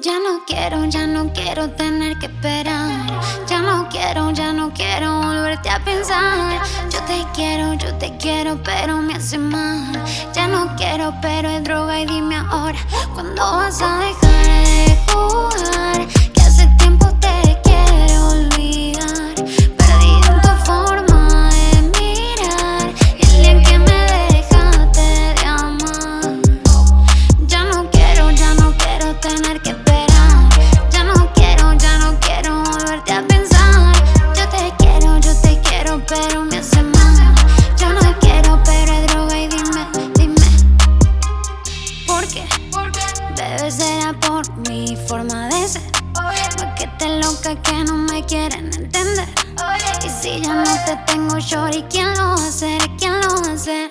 Ya no quiero tener que esperar. Ya no quiero volverte a pensar. Yo te quiero, pero me hace mal. Ya no quiero, pero es droga y dime ahora, ¿cuándo vas a dejar de jugar? Que hace tiempo te quiero olvidar. Perdí en tu forma de mirar y el día en que me dejaste de amar. Ya no quiero tener que esperar. Ya no quiero volverte a pensar. Yo te quiero, pero me hace mal. Yo no quiero, pero es droga y dime ¿por qué? Bebé, será por mi forma de ser. No que te loca que no me quieren entender. Y si ya no te tengo shorty, ¿quién lo va a hacer? ¿Quién lo va a hacer?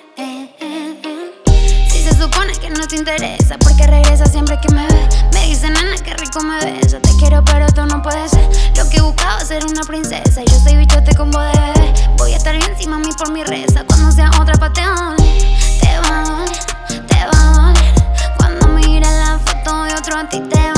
Si se supone que no te interesa, porque regresa siempre que me ves. Me dice, nena, qué rico me ves. Te quiero, pero tú no puedes ser lo que buscaba, ser una princesa. Y yo soy bichote con voz de bebé. Voy a estar bien si mami por mi reza. Cuando sea otra pa' te va a doler. Te va a doler. Cuando mires la foto de otro a ti te va a doler.